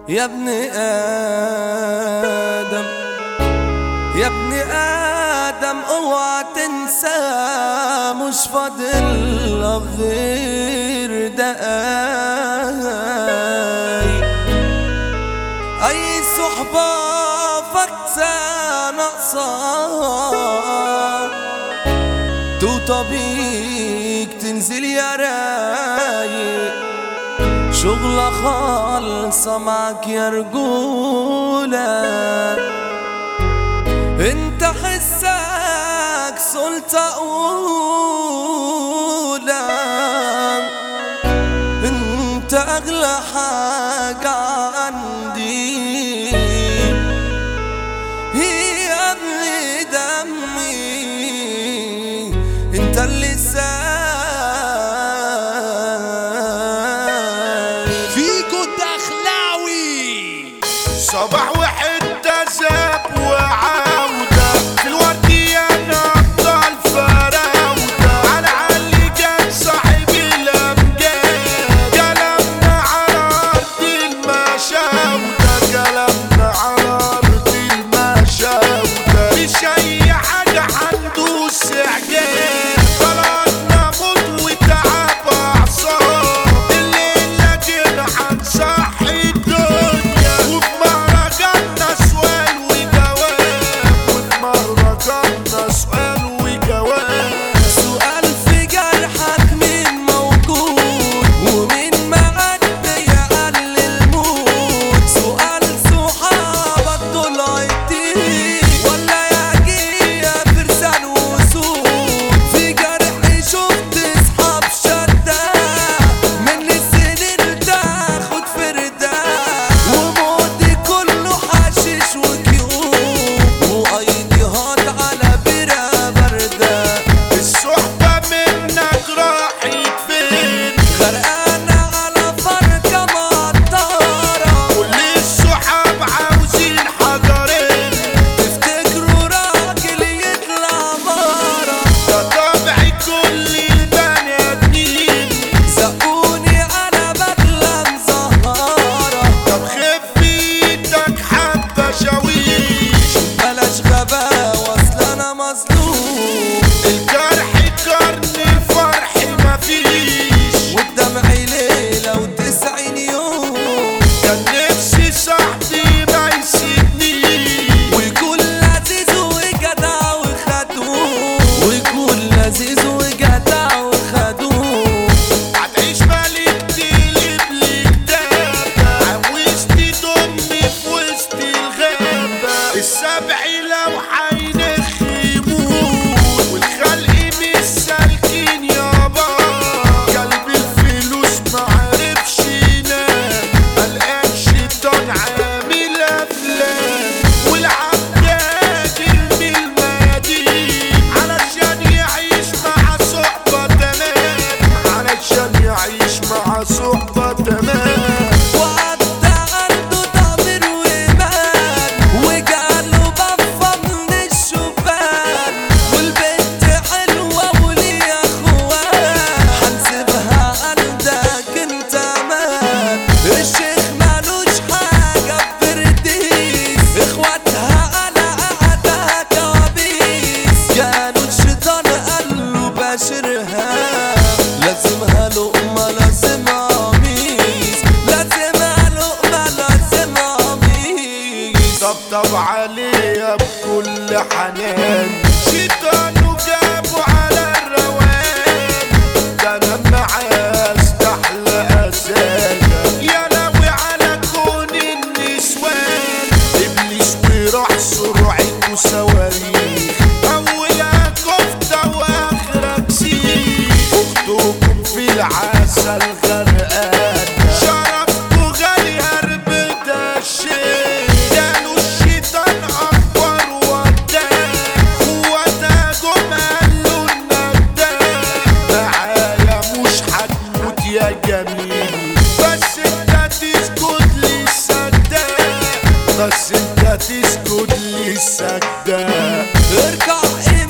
يا ابن آدم يا ابن آدم اوعى تنسى مش فاضل غير دقايق. أي صحبة فاكسة ناقصة توطى بيك تنزل يا رايق. شغلة خالصة معك يا رجولة، انت حسك سلطة أولى، انت أغلى حاجة عندي هي ابن دمي، انت اللي صباح وحدة زاب وعودة في الوردية نبضل فراودة على علي جاب صاحب الأمجاد. كلامنا على أرض المشاودة، كلامنا على أرض المشاودة، مش أي حاجة هندوس إعجاب. طلعنا موت وتعب أعصاب، الليلة كده هنصحي الدنيا. سؤال في جرحك مين موجود ومين معدي يقل الموت. سؤال صحابك دول عيتين ولا يجي فرسان وسود. في جرحي شفت اصحاب شدة من السنين تاخد فردة، وموتي كله حشيش وكيوب وايدي هات على برا بردة. الصحبة منك راحت فين؟ غرقانة على فركة مطارة، كل الصحاب عاوزين حجرين، تفتكروا راجل يطلع مرة. ده طبع كل البني آدمين، زقوني على بدلة مزهرة. طب خف ايدك حبة شاويش، بلاش غباوة اصل انا مظلوم، الجرح كرن الفرح مفيش، والدمع ليلة و90 يوم. كان نفسي صاحبي ما يسيبنيش، ويكون لذيذ وجدع وخدوم، ويكون لذيذ وجدع وخدوم. هتعيش ملك تقلب لي كتابة، عاوزتي تضمي في وسط الغابة. السبع لو هينخ يموت، والخلق مش سالكين يابا. قلب الفلوس معرفش ينام، قلقان شيطان عامل أفلام، والعباد يرمي الميادين علشان يعيش مع صحبة تمام، علشان يعيش مع صحبة تمام. وعدى عنده ضمير وإيمان، وجعله بفة من الشبان. والبنت حلوة وليها اخوان، هنسيبها عندك انت مان. الشيخ مالوش حاجة بفرديس، اخواتها على قعدها كوابيس. كانوا الشيطان قاله باشرها، لازمها لقمة لازمها قميص، لازمها لقمة لازمها قميص. طبطب عليها بكل حنان، شيطانه جابه على الروان. ده انا معاه استحلى أذايا، يا لوي على كون النسوان. ابليس وراح سرعته صواريخ، اولها كفتة واخرها كسيخ. اختكم في العسل غرقان، شرفته غالي هربتها الشيخ. قالوا الشيطان اكبر ودان، قوتها جم قالوا الندان. معايا مش هتموت يا جميل، بس انت تسكت لي السداد، بس انت تسكت لي السداد. ارجع